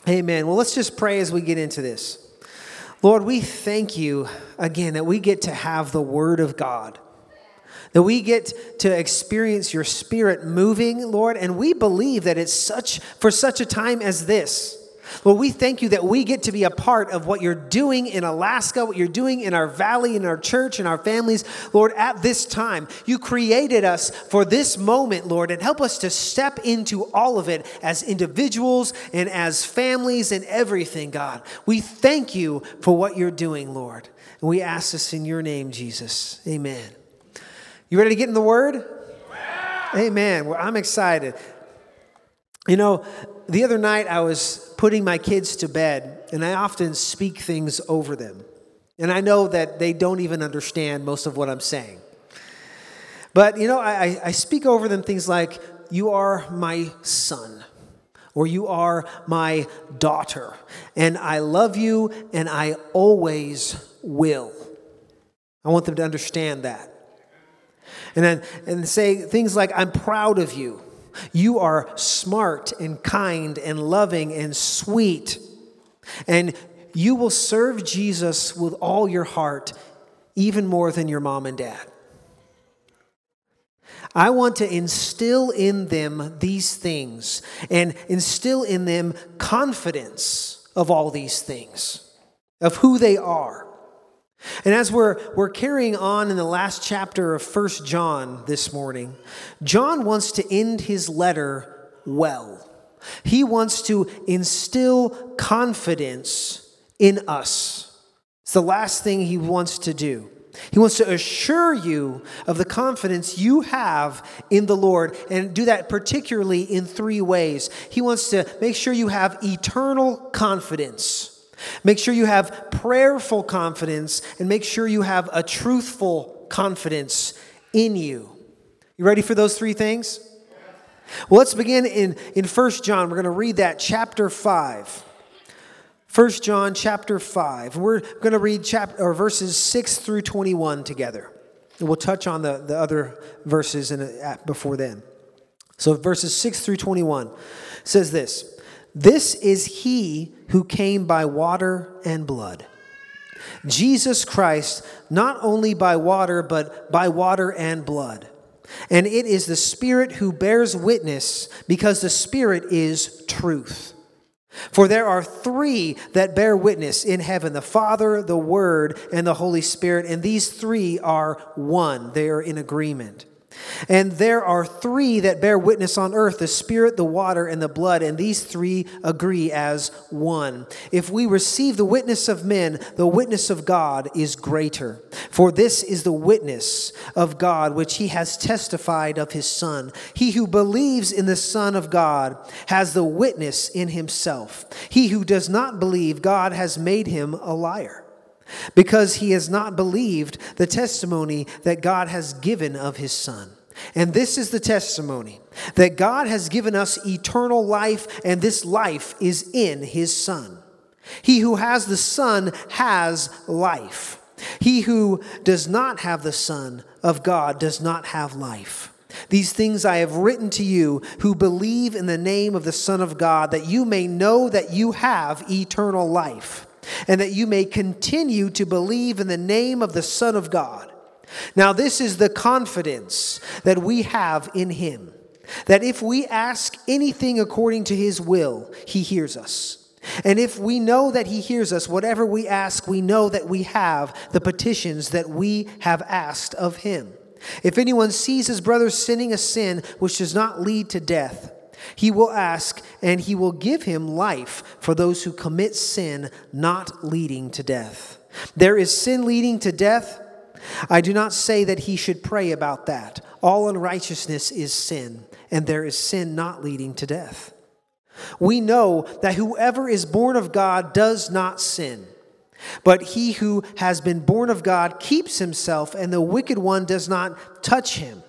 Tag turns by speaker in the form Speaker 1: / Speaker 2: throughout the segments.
Speaker 1: Amen. Well, let's just pray as we get into this. Lord, we thank you again that we get to have the Word of God, that we get to experience your Spirit moving, Lord, and we believe that it's for such a time as this. Lord, we thank you that we get to be a part of what you're doing in Alaska, what you're doing in our valley, in our church, in our families. Lord, at this time, you created us for this moment, Lord, and help us to step into all of it as individuals and as families and everything, God. We thank you for what you're doing, Lord. And we ask this in your name, Jesus. Amen. You ready to get in the Word? Amen. Well, I'm excited. You know, the other night I was putting my kids to bed, and I often speak things over them. And I know that they don't even understand most of what I'm saying. But, you know, I speak over them things like, you are my son, or you are my daughter, and I love you, and I always will. I want them to understand that. And say things like, I'm proud of you. You are smart and kind and loving and sweet. And you will serve Jesus with all your heart, even more than your mom and dad. I want to instill in them these things and instill in them confidence of all these things, of who they are. And as we're carrying on in the last chapter of 1 John this morning, John wants to end his letter well. He wants to instill confidence in us. It's the last thing he wants to do. He wants to assure you of the confidence you have in the Lord, and do that particularly in three ways. He wants to make sure you have eternal confidence. Make sure you have prayerful confidence, and make sure you have a truthful confidence in you. You ready for those three things? Well, let's begin in 1 John. We're going to read that chapter 5. 1 John chapter 5. We're going to read verses 6 through 21 together. And we'll touch on the other verses before then. So verses 6 through 21 says this. This is he who came by water and blood. Jesus Christ, not only by water, but by water and blood. And it is the Spirit who bears witness, because the Spirit is truth. For there are three that bear witness in heaven, the Father, the Word, and the Holy Spirit. And these three are one. They are in agreement. And there are three that bear witness on earth, the Spirit, the water, and the blood, and these three agree as one. If we receive the witness of men, the witness of God is greater. For this is the witness of God, which he has testified of his Son. He who believes in the Son of God has the witness in himself. He who does not believe, God has made him a liar, because he has not believed the testimony that God has given of his Son. And this is the testimony, that God has given us eternal life, and this life is in his Son. He who has the Son has life. He who does not have the Son of God does not have life. These things I have written to you who believe in the name of the Son of God, that you may know that you have eternal life, and that you may continue to believe in the name of the Son of God. Now this is the confidence that we have in him, that if we ask anything according to his will, he hears us. And if we know that he hears us, whatever we ask, we know that we have the petitions that we have asked of him. If anyone sees his brother sinning a sin which does not lead to death, he will ask, and he will give him life for those who commit sin not leading to death. There is sin leading to death. I do not say that he should pray about that. All unrighteousness is sin, and there is sin not leading to death. We know that whoever is born of God does not sin. But he who has been born of God keeps himself, and the wicked one does not touch him.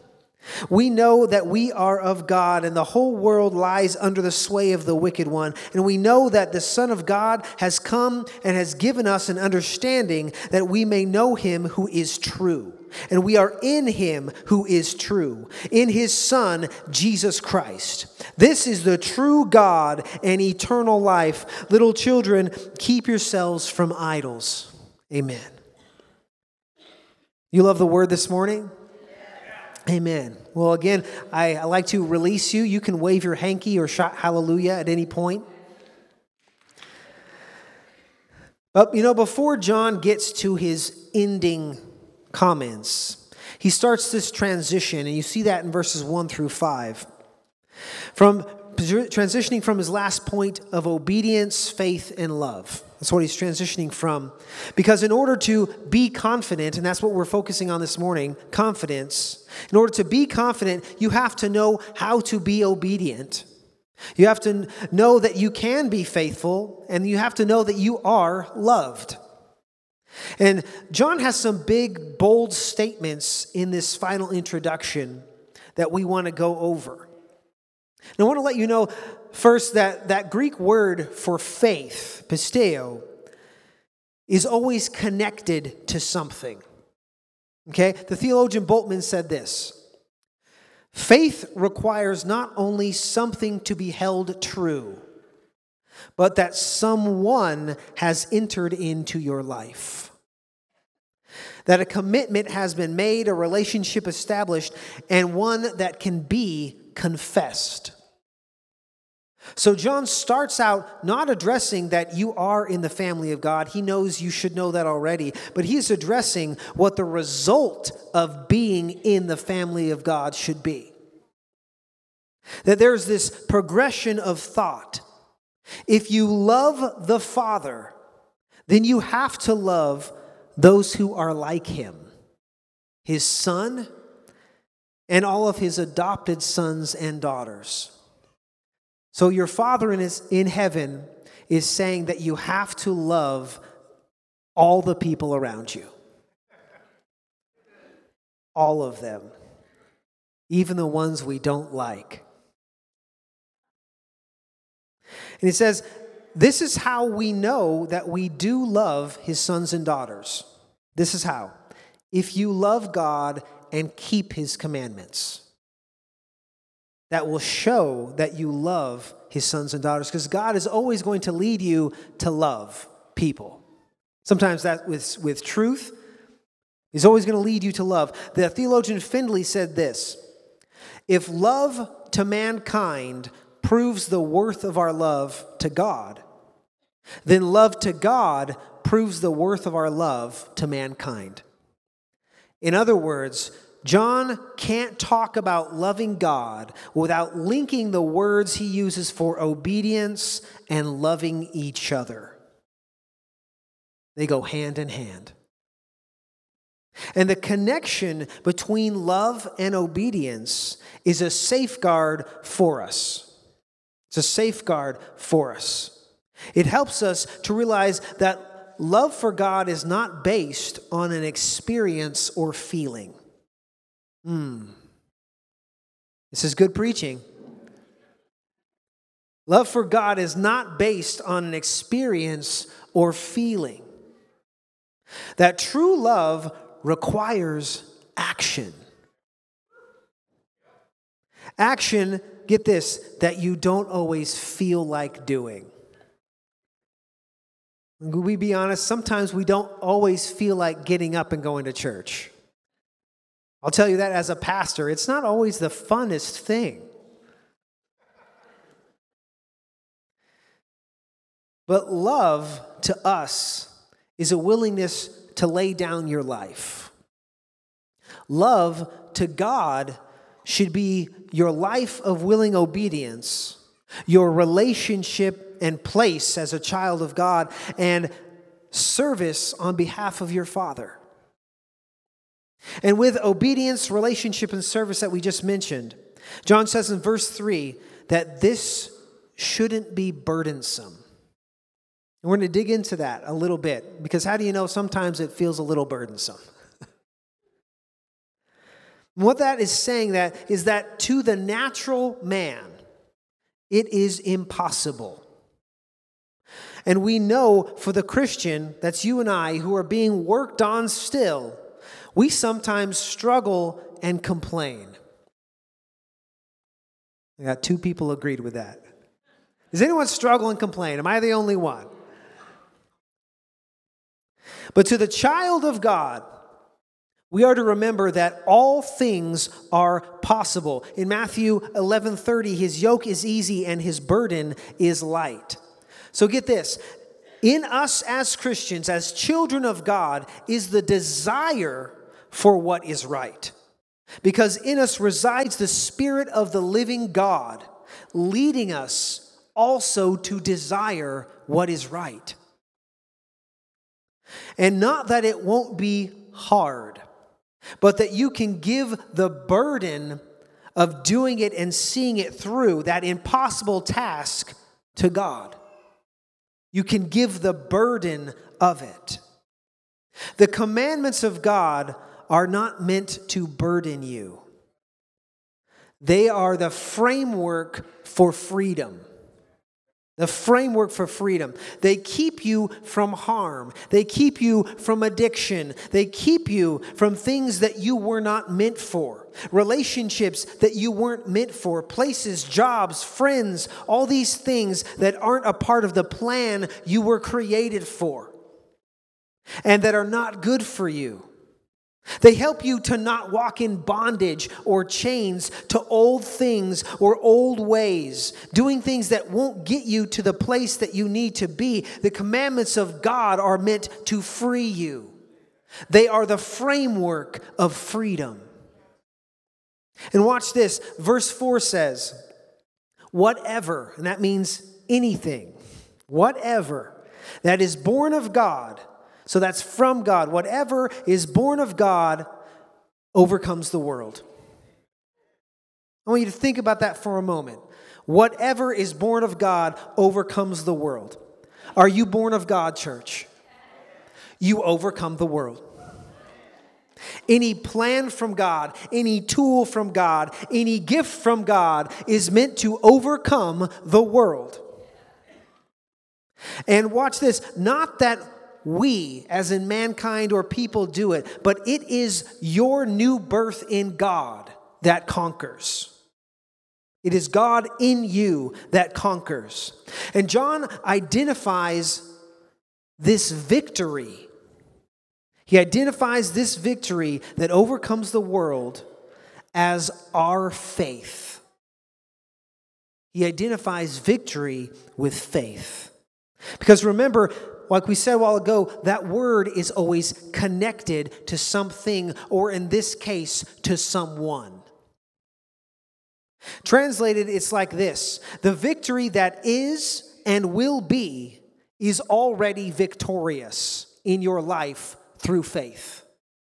Speaker 1: We know that we are of God, and the whole world lies under the sway of the wicked one. And we know that the Son of God has come and has given us an understanding that we may know him who is true. And we are in him who is true, in his Son, Jesus Christ. This is the true God and eternal life. Little children, keep yourselves from idols. Amen. You love the word this morning? Amen. Well, again, I like to release you. You can wave your hanky or shout hallelujah at any point. But, before John gets to his ending comments, he starts this transition, and you see that in verses 1 through 5. Transitioning from his last point of obedience, faith, and love. That's what he's transitioning from. Because in order to be confident, and that's what we're focusing on this morning, confidence. In order to be confident, you have to know how to be obedient. You have to know that you can be faithful, and you have to know that you are loved. And John has some big, bold statements in this final introduction that we want to go over. And I want to let you know first that Greek word for faith, pisteo, is always connected to something. Okay? The theologian Bultmann said this: faith requires not only something to be held true, but that someone has entered into your life. That a commitment has been made, a relationship established, and one that can be confessed. So John starts out not addressing that you are in the family of God. He knows you should know that already. But he's addressing what the result of being in the family of God should be. That there's this progression of thought. If you love the Father, then you have to love those who are like him, his Son, and all of his adopted sons and daughters. So your Father in heaven is saying that you have to love all the people around you. All of them. Even the ones we don't like. And he says, this is how we know that we do love his sons and daughters. This is how. If you love God and keep his commandments. That will show that you love his sons and daughters, because God is always going to lead you to love people. Sometimes that with truth. He's always going to lead you to love. The theologian Findlay said this: if love to mankind proves the worth of our love to God, then love to God proves the worth of our love to mankind. In other words, John can't talk about loving God without linking the words he uses for obedience and loving each other. They go hand in hand. And the connection between love and obedience is a safeguard for us. It's a safeguard for us. It helps us to realize that love for God is not based on an experience or feeling. This is good preaching. Love for God is not based on an experience or feeling. That true love requires action. Action, get this, that you don't always feel like doing. Will we be honest? Sometimes we don't always feel like getting up and going to church. I'll tell you that as a pastor, it's not always the funnest thing. But love to us is a willingness to lay down your life. Love to God should be your life of willing obedience, your relationship and place as a child of God, and service on behalf of your Father. And with obedience, relationship, and service that we just mentioned, John says in verse 3 that this shouldn't be burdensome. And we're going to dig into that a little bit, because how do you know sometimes it feels a little burdensome? What that is saying is that to the natural man, it is impossible. And we know for the Christian, that's you and I, who are being worked on still, we sometimes struggle and complain. I got 2 people agreed with that. Does anyone struggle and complain? Am I the only one? But to the child of God, we are to remember that all things are possible. In Matthew 11:30, his yoke is easy and his burden is light. So get this. In us as Christians, as children of God, is the desire for what is right. Because in us resides the Spirit of the living God, leading us also to desire what is right. And not that it won't be hard, but that you can give the burden of doing it and seeing it through, that impossible task, to God. You can give the burden of it. The commandments of God are not meant to burden you. They are the framework for freedom. The framework for freedom. They keep you from harm. They keep you from addiction. They keep you from things that you were not meant for. Relationships that you weren't meant for. Places, jobs, friends, all these things that aren't a part of the plan you were created for. And that are not good for you. They help you to not walk in bondage or chains to old things or old ways, doing things that won't get you to the place that you need to be. The commandments of God are meant to free you. They are the framework of freedom. And watch this. Verse 4 says, whatever, and that means anything, whatever that is born of God. So that's from God. Whatever is born of God overcomes the world. I want you to think about that for a moment. Whatever is born of God overcomes the world. Are you born of God, church? You overcome the world. Any plan from God, any tool from God, any gift from God is meant to overcome the world. And watch this, not that we, as in mankind or people, do it, but it is your new birth in God that conquers. It is God in you that conquers. And John identifies this victory. He identifies this victory that overcomes the world as our faith. He identifies victory with faith. Because remember, like we said a while ago, that word is always connected to something, or in this case, to someone. Translated, it's like this. The victory that is and will be is already victorious in your life through faith.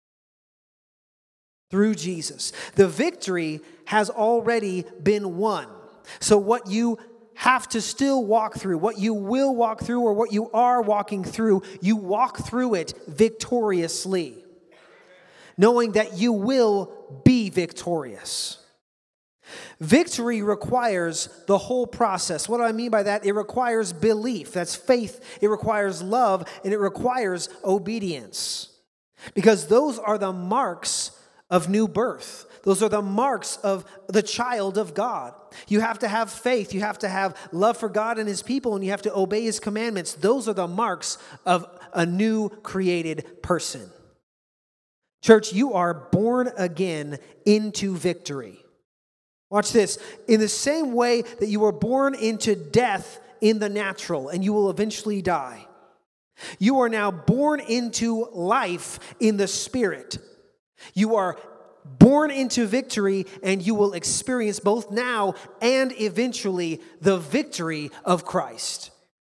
Speaker 1: Through Jesus. The victory has already been won. So what you have to still walk through, what you will walk through, or what you are walking through, you walk through it victoriously, knowing that you will be victorious. Victory requires the whole process. What do I mean by that? It requires belief. That's faith. It requires love, and it requires obedience. Because those are the marks of new birth. Those are the marks of the child of God. You have to have faith. You have to have love for God and His people, and you have to obey His commandments. Those are the marks of a new created person. Church, you are born again into victory. Watch this. In the same way that you were born into death in the natural, and you will eventually die, you are now born into life in the Spirit. You are born into victory, and you will experience both now and eventually the victory of Christ.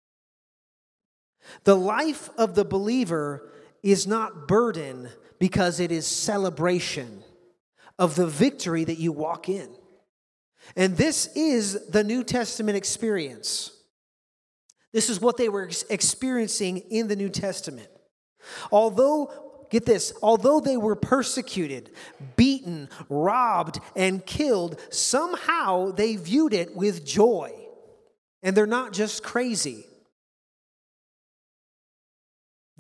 Speaker 1: The life of the believer is not burden because it is celebration of the victory that you walk in. And this is the New Testament experience. This is what they were experiencing in the New Testament. Get this, although they were persecuted, beaten, robbed, and killed, somehow they viewed it with joy. And they're not just crazy.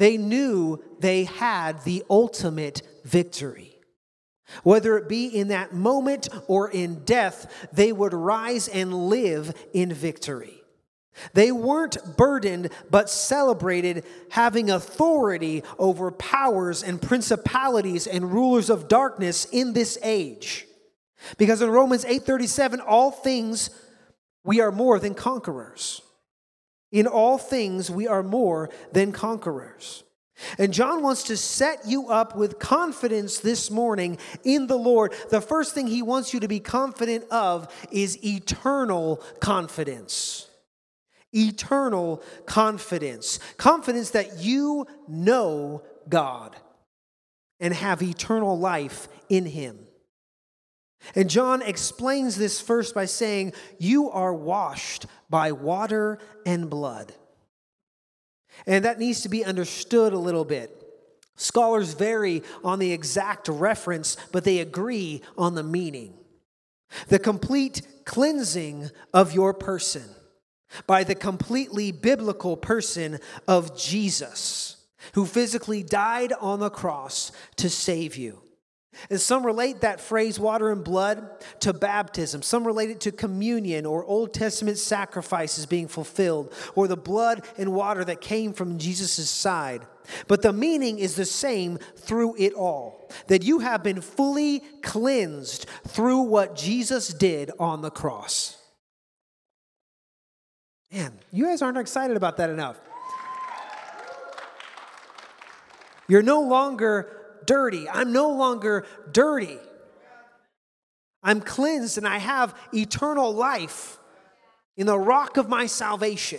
Speaker 1: They knew they had the ultimate victory. Whether it be in that moment or in death, they would rise and live in victory. They weren't burdened, but celebrated having authority over powers and principalities and rulers of darkness in this age. Because in Romans 8:37, all things we are more than conquerors. In all things we are more than conquerors. And John wants to set you up with confidence this morning in the Lord. The first thing he wants you to be confident of is eternal confidence. Eternal confidence. Confidence that you know God and have eternal life in Him. And John explains this first by saying, you are washed by water and blood. And that needs to be understood a little bit. Scholars vary on the exact reference, but they agree on the meaning. The complete cleansing of your person by the completely biblical person of Jesus, who physically died on the cross to save you. And some relate that phrase, water and blood, to baptism. Some relate it to communion or Old Testament sacrifices being fulfilled, or the blood and water that came from Jesus' side. But the meaning is the same through it all, that you have been fully cleansed through what Jesus did on the cross. Man, you guys aren't excited about that enough. You're no longer dirty. I'm no longer dirty. I'm cleansed and I have eternal life in the rock of my salvation.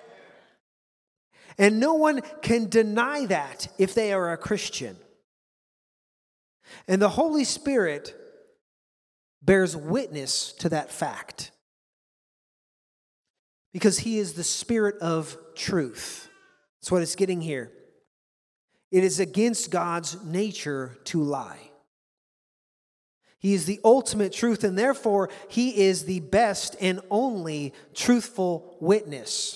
Speaker 1: And no one can deny that if they are a Christian. And the Holy Spirit bears witness to that fact. Because He is the Spirit of truth. That's what it's getting here. It is against God's nature to lie. He is the ultimate truth, and therefore He is the best and only truthful witness.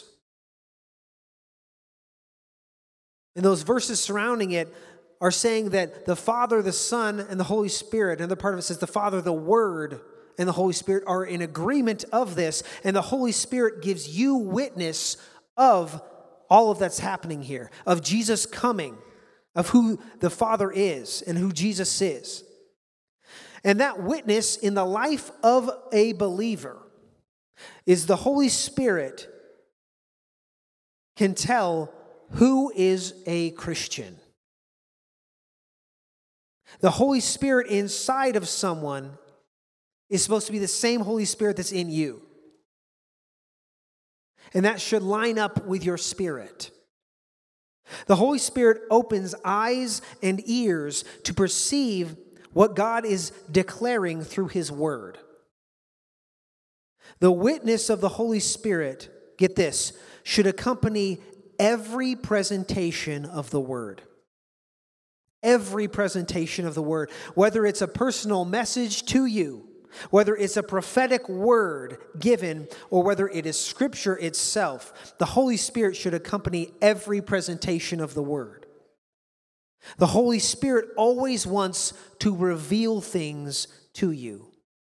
Speaker 1: And those verses surrounding it are saying that the Father, the Son, and the Holy Spirit, another part of it says the Father, the Word, and the Holy Spirit are in agreement of this, and the Holy Spirit gives you witness of all of that's happening here, of Jesus coming, of who the Father is and who Jesus is. And that witness in the life of a believer is the Holy Spirit can tell who is a Christian. The Holy Spirit inside of someone is supposed to be the same Holy Spirit that's in you. And that should line up with your spirit. The Holy Spirit opens eyes and ears to perceive what God is declaring through His Word. The witness of the Holy Spirit, get this, should accompany every presentation of the Word. Every presentation of the Word, whether it's a personal message to you, whether it's a prophetic word given, or whether it is Scripture itself, the Holy Spirit should accompany every presentation of the Word. The Holy Spirit always wants to reveal things to you.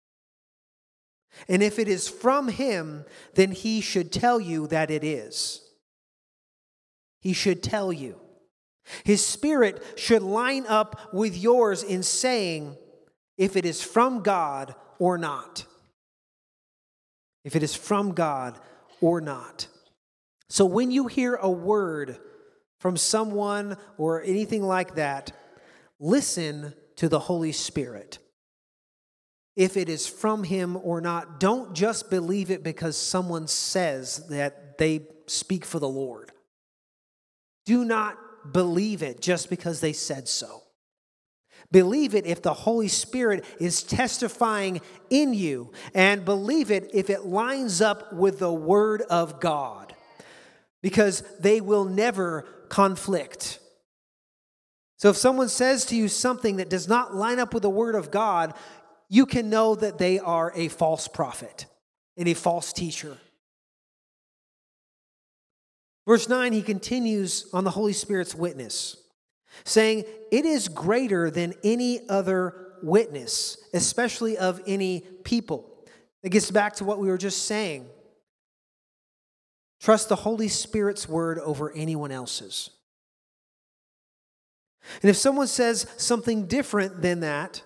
Speaker 1: And if it is from Him, then He should tell you that it is. He should tell you. His Spirit should line up with yours in saying if it is from God or not. If it is from God or not. So when you hear a word from someone or anything like that, listen to the Holy Spirit. If it is from Him or not, don't just believe it because someone says that they speak for the Lord. Do not believe it just because they said so. Believe it if the Holy Spirit is testifying in you, and believe it if it lines up with the Word of God, because they will never conflict. So if someone says to you something that does not line up with the Word of God, you can know that they are a false prophet and a false teacher. Verse 9, he continues on the Holy Spirit's witness, saying, it is greater than any other witness, especially of any people. It gets back to what we were just saying. Trust the Holy Spirit's word over anyone else's. And if someone says something different than that,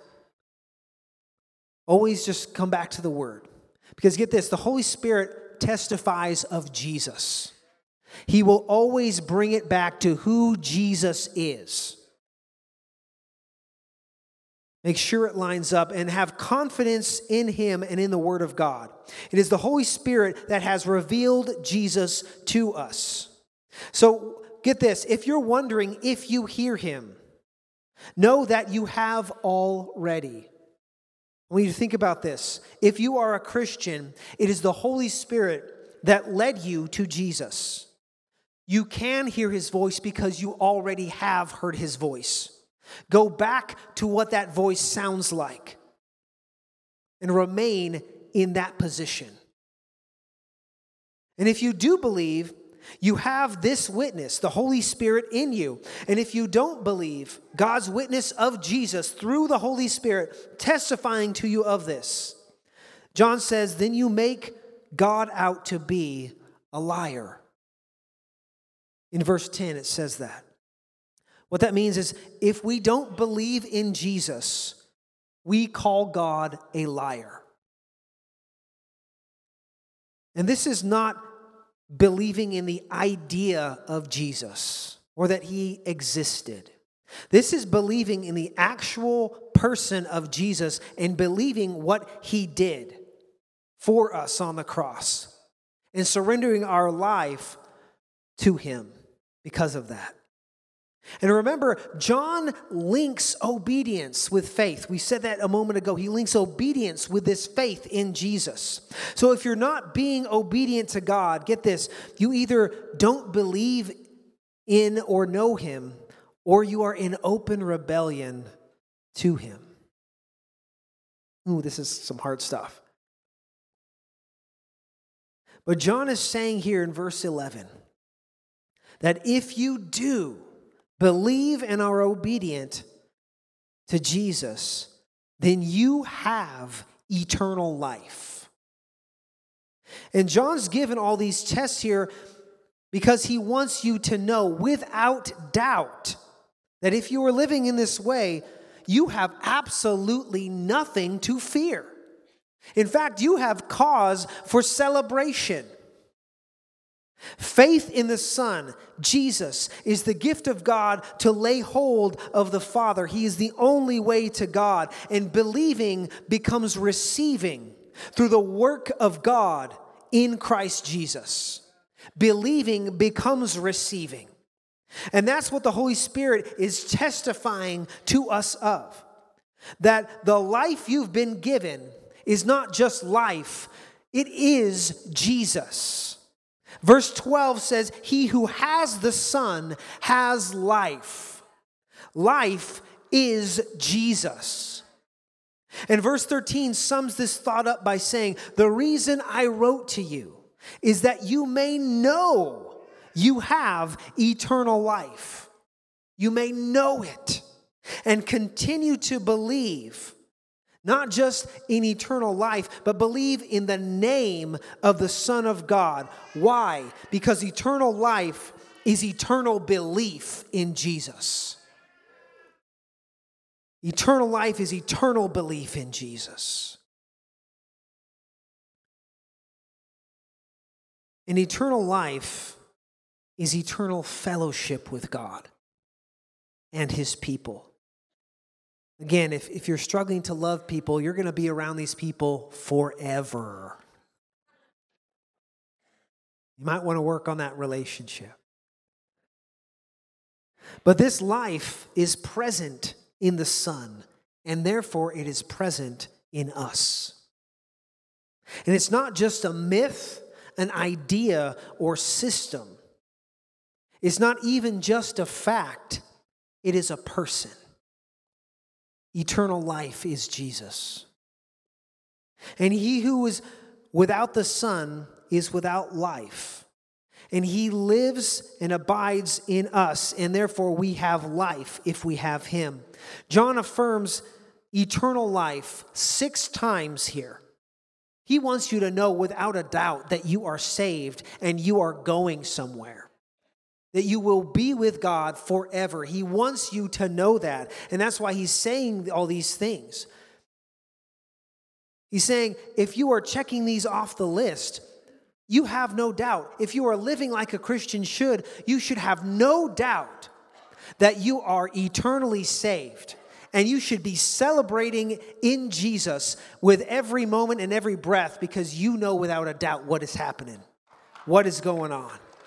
Speaker 1: always just come back to the word. Because get this, the Holy Spirit testifies of Jesus. He will always bring it back to who Jesus is. Make sure it lines up and have confidence in him and in the Word of God. It is the Holy Spirit that has revealed Jesus to us. So get this, if you're wondering if you hear him, know that you have already. I want you to think about this. If you are a Christian, it is the Holy Spirit that led you to Jesus. You can hear his voice because you already have heard his voice. Go back to what that voice sounds like and remain in that position. And if you do believe, you have this witness, the Holy Spirit in you. And if you don't believe, God's witness of Jesus through the Holy Spirit testifying to you of this. John says, then you make God out to be a liar. In verse 10, it says that. What that means is if we don't believe in Jesus, we call God a liar. And this is not believing in the idea of Jesus or that he existed. This is believing in the actual person of Jesus and believing what he did for us on the cross and surrendering our life to him because of that. And remember, John links obedience with faith. We said that a moment ago. He links obedience with this faith in Jesus. So if you're not being obedient to God, get this, you either don't believe in or know him, or you are in open rebellion to him. Ooh, this is some hard stuff. But John is saying here in verse 11 that if you do believe and are obedient to Jesus, then you have eternal life. And John's given all these tests here because he wants you to know without doubt that if you are living in this way, you have absolutely nothing to fear. In fact, you have cause for celebration. Faith in the Son, Jesus, is the gift of God to lay hold of the Father. He is the only way to God. And believing becomes receiving through the work of God in Christ Jesus. Believing becomes receiving. And that's what the Holy Spirit is testifying to us of. That the life you've been given is not just life, it is Jesus. Verse 12 says, he who has the Son has life. Life is Jesus. And verse 13 sums this thought up by saying, the reason I wrote to you is that you may know you have eternal life. You may know it and continue to believe. Not just in eternal life, but believe in the name of the Son of God. Why? Because eternal life is eternal belief in Jesus. Eternal life is eternal belief in Jesus. And eternal life is eternal fellowship with God and his people. Again, if you're struggling to love people, you're going to be around these people forever. You might want to work on that relationship. But this life is present in the Son, and therefore it is present in us. And it's not just a myth, an idea, or system. It's not even just a fact. It is a person. Eternal life is Jesus. And he who is without the Son is without life. And he lives and abides in us, and therefore we have life if we have him. John affirms eternal life 6 times here. He wants you to know without a doubt that you are saved and you are going somewhere, that you will be with God forever. He wants you to know that, and that's why he's saying all these things. He's saying, if you are checking these off the list, you have no doubt. If you are living like a Christian should, you should have no doubt that you are eternally saved. And you should be celebrating in Jesus with every moment and every breath, because you know without a doubt what is happening, what is going on.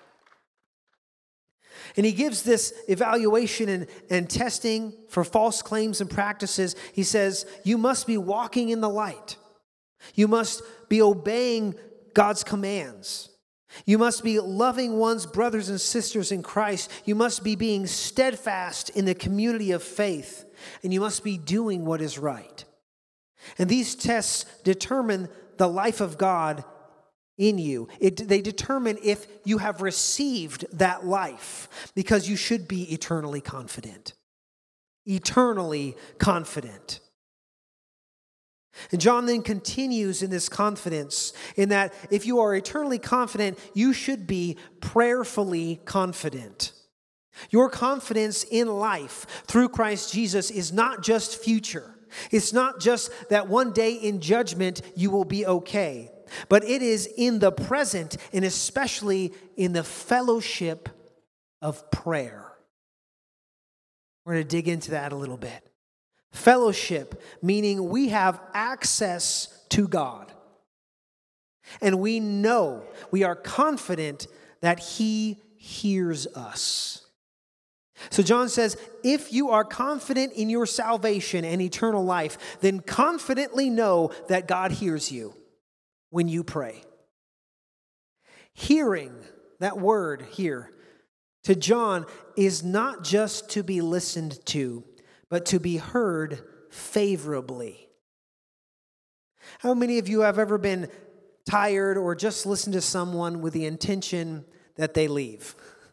Speaker 1: And he gives this evaluation and testing for false claims and practices. He says, you must be walking in the light. You must be obeying God's commands. You must be loving one's brothers and sisters in Christ. You must be being steadfast in the community of faith. And you must be doing what is right. And these tests determine the life of God in you. They determine if you have received that life, because you should be eternally confident. Eternally confident. And John then continues in this confidence, in that if you are eternally confident, you should be prayerfully confident. Your confidence in life through Christ Jesus is not just future. It's not just that one day in judgment you will be okay, but it is in the present, and especially in the fellowship of prayer. We're going to dig into that a little bit. Fellowship, meaning we have access to God. And we know, we are confident that he hears us. So John says, if you are confident in your salvation and eternal life, then confidently know that God hears you when you pray. Hearing, that word here, to John is not just to be listened to, but to be heard favorably. How many of you have ever been tired or just listened to someone with the intention that they leave?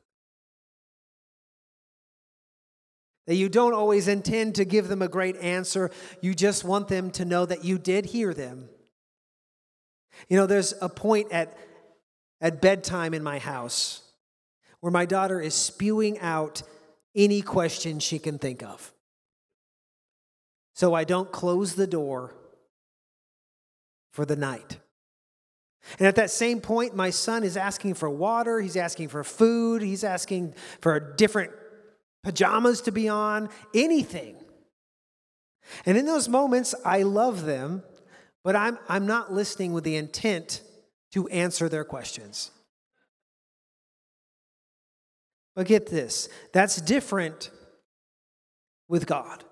Speaker 1: That you don't always intend to give them a great answer. You just want them to know that you did hear them. You know, there's a point at bedtime in my house where my daughter is spewing out any question she can think of. So I don't close the door for the night. And at that same point, my son is asking for water, he's asking for food, he's asking for different pajamas to be on, anything. And in those moments, I love them, but I'm not listening with the intent to answer their questions. But get this, that's different with God.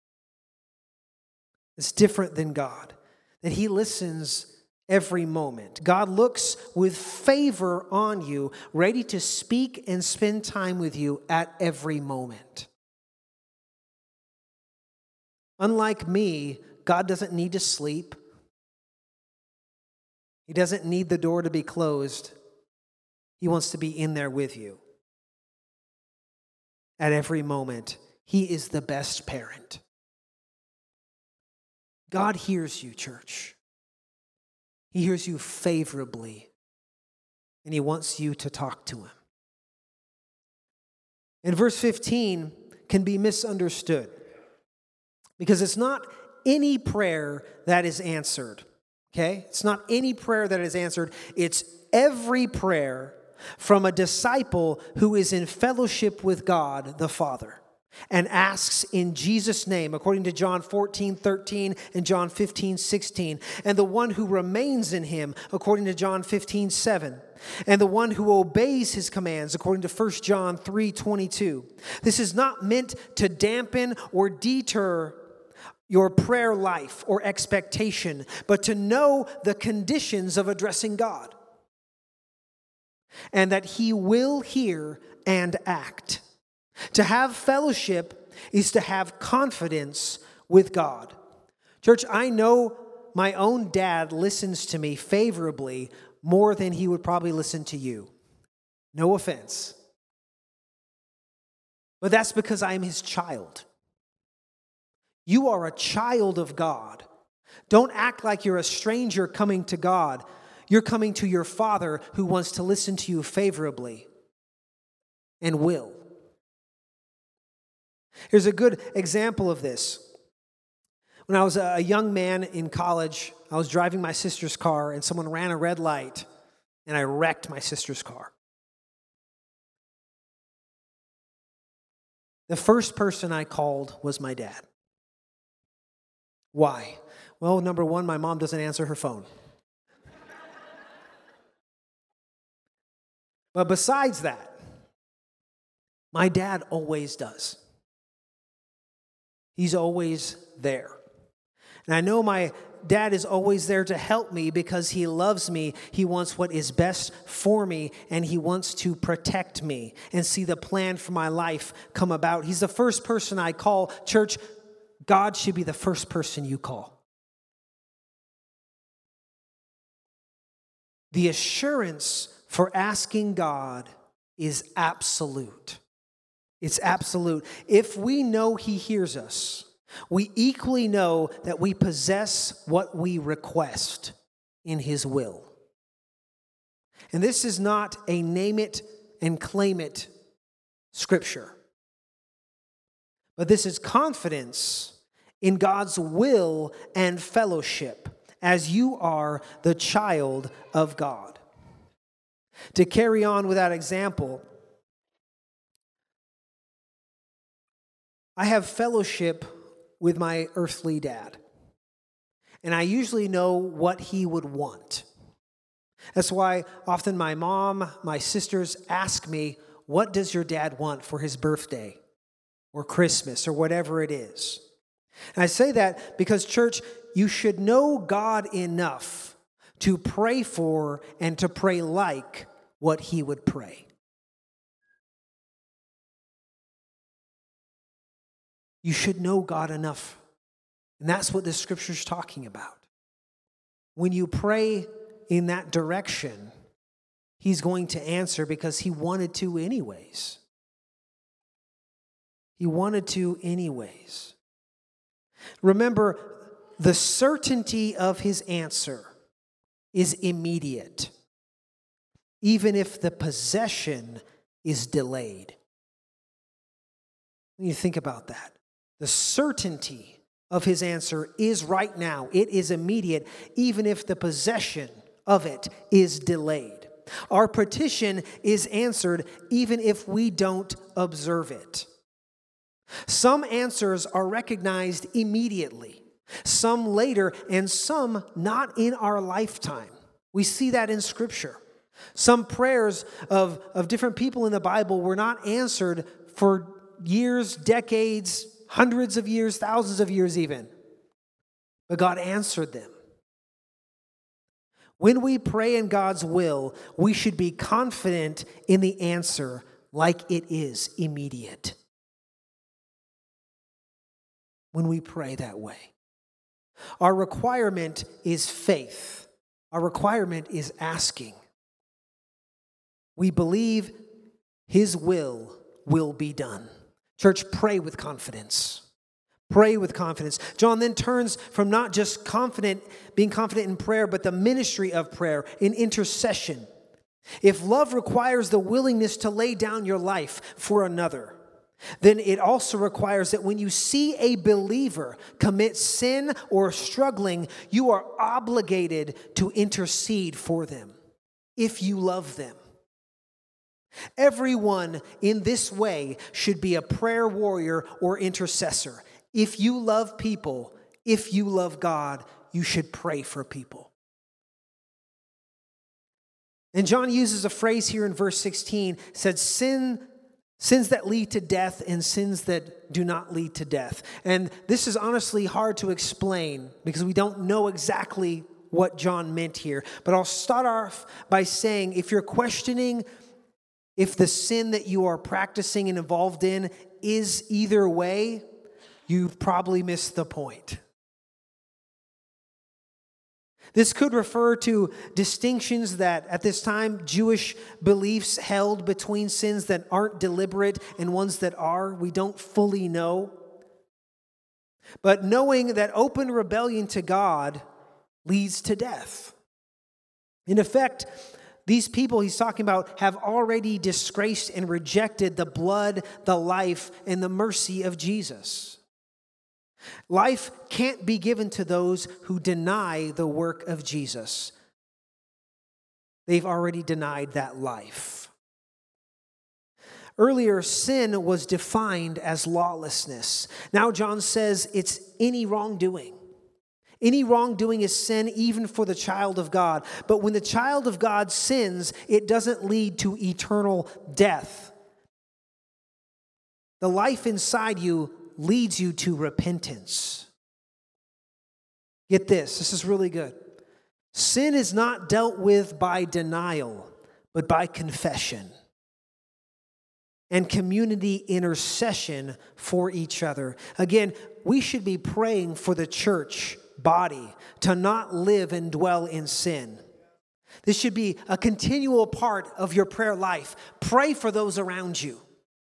Speaker 1: It's different than God, that he listens every moment. God looks with favor on you, ready to speak and spend time with you at every moment. Unlike me, God doesn't need to sleep. He doesn't need the door to be closed. He wants to be in there with you at every moment. He is the best parent. God hears you, church. He hears you favorably, and he wants you to talk to him. And verse 15 can be misunderstood because it's not any prayer that is answered, okay? It's not any prayer that is answered. It's every prayer from a disciple who is in fellowship with God the Father and asks in Jesus' name, according to John 14:13 and John 15:16, and the one who remains in him, according to John 15:7, and the one who obeys his commands, according to 1 John 3:22. This is not meant to dampen or deter your prayer life or expectation, but to know the conditions of addressing God, and that he will hear and act. To have fellowship is to have confidence with God. Church, I know my own dad listens to me favorably more than he would probably listen to you. No offense. But that's because I am his child. You are a child of God. Don't act like you're a stranger coming to God. You're coming to your Father who wants to listen to you favorably and will. Here's a good example of this. When I was a young man in college, I was driving my sister's car and someone ran a red light and I wrecked my sister's car. The first person I called was my dad. Why? Well, number one, my mom doesn't answer her phone. But besides that, my dad always does. He's always there. And I know my dad is always there to help me because he loves me. He wants what is best for me, and he wants to protect me and see the plan for my life come about. He's the first person I call. Church, God should be the first person you call. The assurance for asking God is absolute. It's absolute. If we know he hears us, we equally know that we possess what we request in his will. And this is not a name it and claim it scripture. But this is confidence in God's will and fellowship as you are the child of God. To carry on with that example, I have fellowship with my earthly dad. And I usually know what he would want. That's why often my mom, my sisters ask me, what does your dad want for his birthday or Christmas or whatever it is? And I say that because, church, you should know God enough to pray for and to pray like what he would pray. You should know God enough. And that's what this scripture is talking about. When you pray in that direction, he's going to answer because he wanted to anyways. He wanted to anyways. Remember, the certainty of his answer is immediate, even if the possession is delayed. When you think about that, the certainty of his answer is right now. It is immediate, even if the possession of it is delayed. Our petition is answered even if we don't observe it. Some answers are recognized immediately, some later, and some not in our lifetime. We see that in Scripture. Some prayers of different people in the Bible were not answered for years, decades, hundreds of years, thousands of years even. But God answered them. When we pray in God's will, we should be confident in the answer like it is immediate. When we pray that way. Our requirement is faith. Our requirement is asking. We believe his will be done. Church, pray with confidence. Pray with confidence. John then turns from not just being confident in prayer, but the ministry of prayer in intercession. If love requires the willingness to lay down your life for another, then it also requires that when you see a believer commit sin or struggling, you are obligated to intercede for them if you love them. Everyone in this way should be a prayer warrior or intercessor. If you love people, if you love God, you should pray for people. And John uses a phrase here in verse 16, said sins that lead to death and sins that do not lead to death. And this is honestly hard to explain because we don't know exactly what John meant here. But I'll start off by saying if you're questioning if the sin that you are practicing and involved in is either way, you've probably missed the point. This could refer to distinctions that at this time Jewish beliefs held between sins that aren't deliberate and ones that are. We don't fully know. But knowing that open rebellion to God leads to death. In effect, these people he's talking about have already disgraced and rejected the blood, the life, and the mercy of Jesus. Life can't be given to those who deny the work of Jesus. They've already denied that life. Earlier, sin was defined as lawlessness. Now John says it's any wrongdoing. Any wrongdoing is sin even for the child of God. But when the child of God sins, it doesn't lead to eternal death. The life inside you leads you to repentance. Get this, this is really good. Sin is not dealt with by denial, but by confession and community intercession for each other. Again, we should be praying for the church body to not live and dwell in sin. This should be a continual part of your prayer life. Pray for those around you.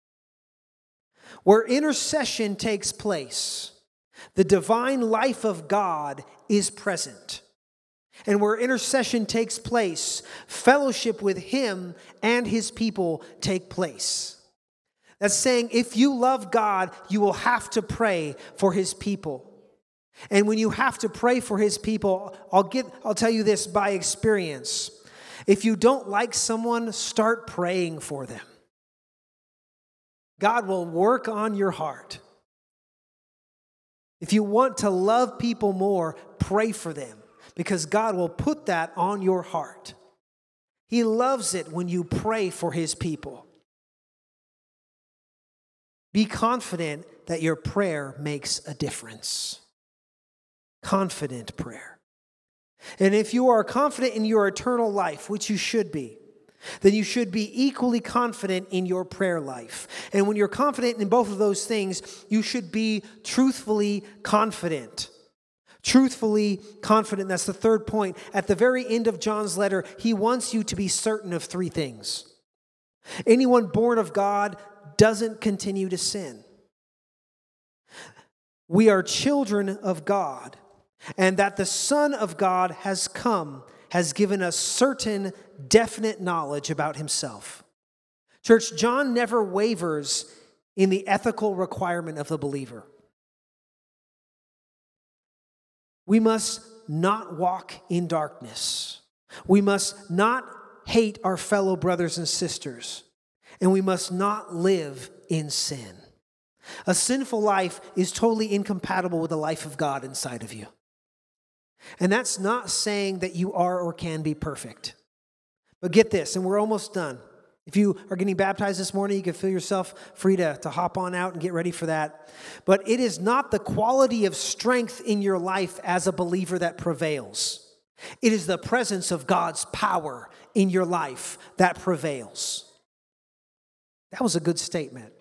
Speaker 1: Where intercession takes place, the divine life of God is present. And where intercession takes place, fellowship with Him and His people take place. That's saying if you love God, you will have to pray for His people. And when you have to pray for His people, I'll tell you this by experience. If you don't like someone, start praying for them. God will work on your heart. If you want to love people more, pray for them because God will put that on your heart. He loves it when you pray for His people. Be confident that your prayer makes a difference. Confident prayer. And if you are confident in your eternal life, which you should be, then you should be equally confident in your prayer life. And when you're confident in both of those things, you should be truthfully confident. Truthfully confident. That's the third point. At the very end of John's letter, he wants you to be certain of three things. Anyone born of God doesn't continue to sin. We are children of God, and that the Son of God has come, has given us certain definite knowledge about Himself. Church, John never wavers in the ethical requirement of the believer. We must not walk in darkness. We must not hate our fellow brothers and sisters. And we must not live in sin. A sinful life is totally incompatible with the life of God inside of you. And that's not saying that you are or can be perfect. But get this, and we're almost done. If you are getting baptized this morning, you can feel yourself free to hop on out and get ready for that. But it is not the quality of strength in your life as a believer that prevails. It is the presence of God's power in your life that prevails. That was a good statement.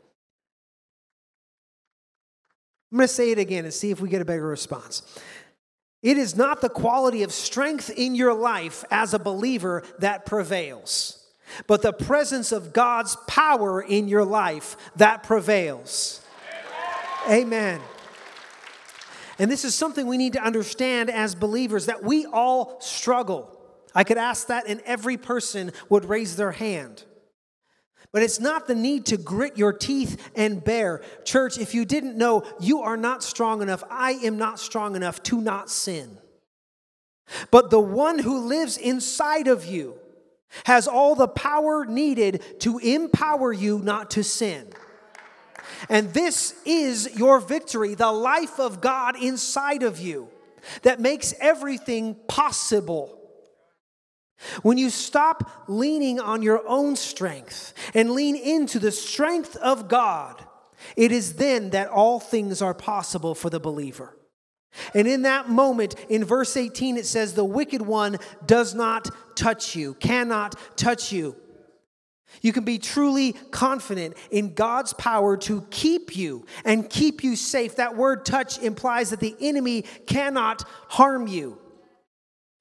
Speaker 1: I'm going to say it again and see if we get a better response. It is not the quality of strength in your life as a believer that prevails, but the presence of God's power in your life that prevails. Amen. And this is something we need to understand as believers, that we all struggle. I could ask that and every person would raise their hand. But it's not the need to grit your teeth and bear. Church, if you didn't know, you are not strong enough. I am not strong enough to not sin. But the one who lives inside of you has all the power needed to empower you not to sin. And this is your victory, the life of God inside of you that makes everything possible. When you stop leaning on your own strength and lean into the strength of God, it is then that all things are possible for the believer. And in that moment, in verse 18, it says, the wicked one does not touch you, cannot touch you. You can be truly confident in God's power to keep you and keep you safe. That word touch implies that the enemy cannot harm you.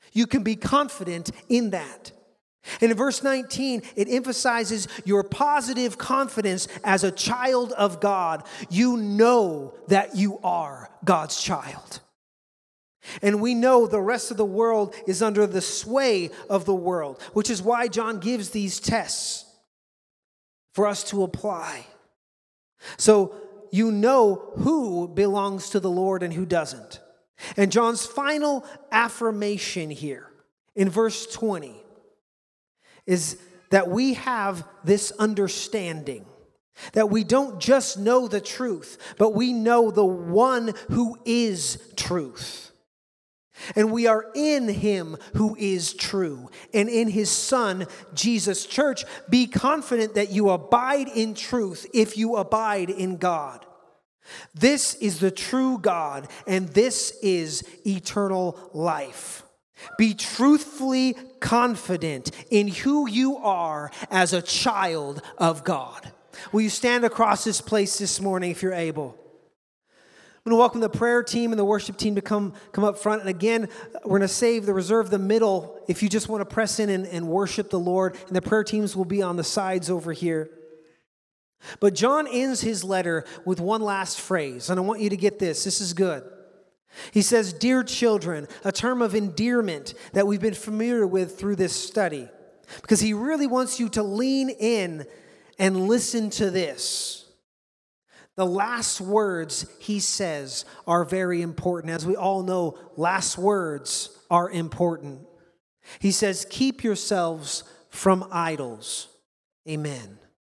Speaker 1: You can be confident in that. And in verse 19, it emphasizes your positive confidence as a child of God. You know that you are God's child. And we know the rest of the world is under the sway of the world, which is why John gives these tests for us to apply. So you know who belongs to the Lord and who doesn't. And John's final affirmation here in verse 20 is that we have this understanding, that we don't just know the truth, but we know the one who is truth. And we are in him who is true, and in his Son, Jesus. Church, be confident that you abide in truth if you abide in God. This is the true God, and this is eternal life. Be truthfully confident in who you are as a child of God. Will you stand across this place this morning if you're able? I'm going to welcome the prayer team and the worship team to come up front. And again, we're going to reserve the middle if you just want to press in and worship the Lord. And the prayer teams will be on the sides over here. But John ends his letter with one last phrase. And I want you to get this. This is good. He says, "Dear children," a term of endearment that we've been familiar with through this study. Because he really wants you to lean in and listen to this. The last words he says are very important. As we all know, last words are important. He says, "Keep yourselves from idols." Amen.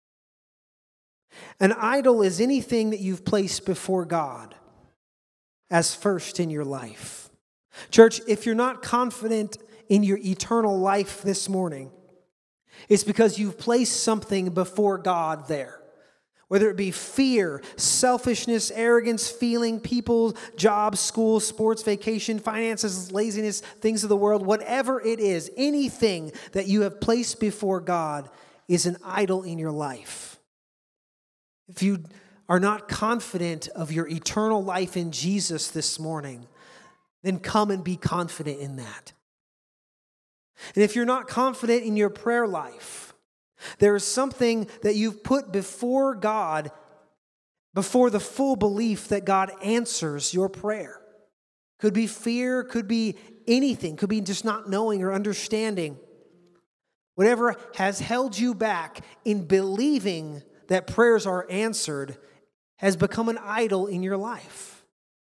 Speaker 1: An idol is anything that you've placed before God as first in your life. Church, if you're not confident in your eternal life this morning, it's because you've placed something before God there. Whether it be fear, selfishness, arrogance, feeling, people, jobs, school, sports, vacation, finances, laziness, things of the world, whatever it is, anything that you have placed before God is an idol in your life. If you are not confident of your eternal life in Jesus this morning, then come and be confident in that. And if you're not confident in your prayer life, there is something that you've put before God, before the full belief that God answers your prayer. Could be fear, could be anything, could be just not knowing or understanding. Whatever has held you back in believing that prayers are answered has become an idol in your life.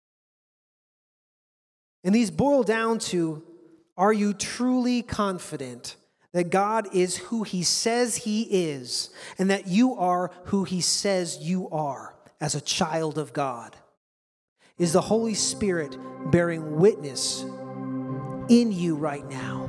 Speaker 1: And these boil down to, are you truly confident that God is who he says he is, and that you are who he says you are as a child of God? Is the Holy Spirit bearing witness in you right now?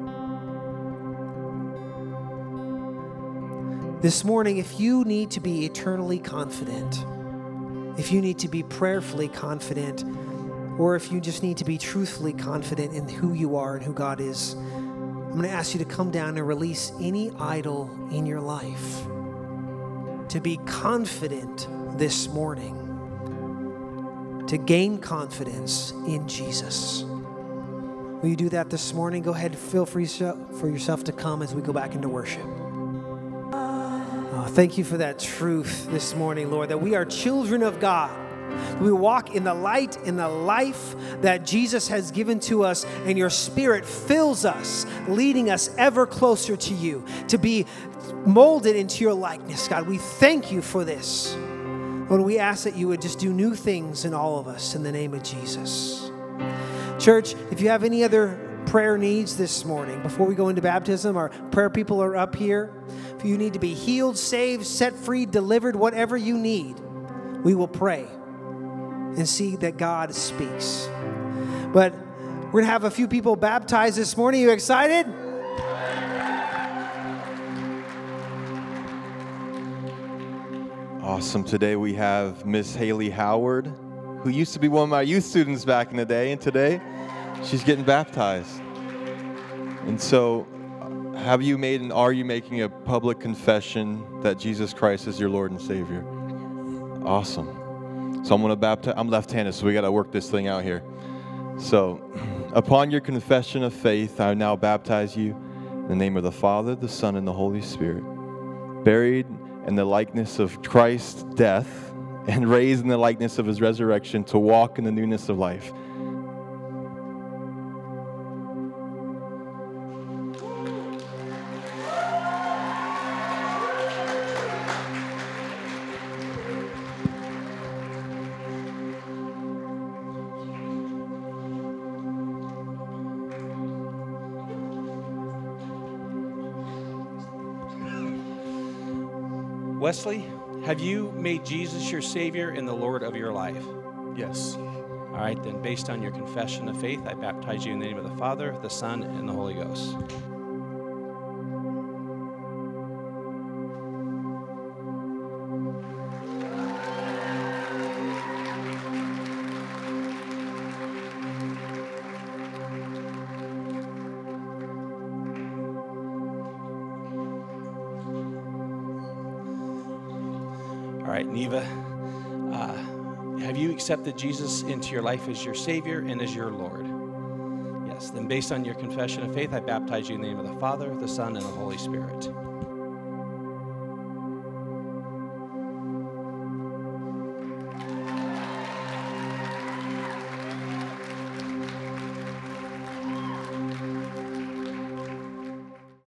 Speaker 1: This morning, if you need to be eternally confident, if you need to be prayerfully confident, or if you just need to be truthfully confident in who you are and who God is, I'm going to ask you to come down and release any idol in your life. To be confident this morning. To gain confidence in Jesus. Will you do that this morning? Go ahead and feel free for yourself to come as we go back into worship. Thank you for that truth this morning, Lord, that we are children of God. We walk in the light, in the life that Jesus has given to us, and your Spirit fills us, leading us ever closer to you, to be molded into your likeness, God. We thank you for this. Lord, we ask that you would just do new things in all of us in the name of Jesus. Church, if you have any other prayer needs this morning, before we go into baptism, our prayer people are up here. If you need to be healed, saved, set free, delivered, whatever you need, we will pray and see that God speaks. But we're going to have a few people baptized this morning. You excited?
Speaker 2: Awesome. Today we have Miss Haley Howard, who used to be one of my youth students back in the day, and today she's getting baptized. And so, are you making a public confession that Jesus Christ is your Lord and Savior? Awesome. So I'm going to baptize. I'm left-handed, so we got to work this thing out here. So Upon your confession of faith, I now baptize you in the name of the Father, the Son, and the Holy Spirit, buried in the likeness of Christ's death and raised in the likeness of his resurrection to walk in the newness of life.
Speaker 3: Wesley, have you made Jesus your Savior and the Lord of your life?
Speaker 4: Yes.
Speaker 3: All right, then, based on your confession of faith, I baptize you in the name of the Father, the Son, and the Holy Ghost. All right, Neva, have you accepted Jesus into your life as your Savior and as your Lord? Yes, then based on your confession of faith, I baptize you in the name of the Father, the Son, and the Holy Spirit.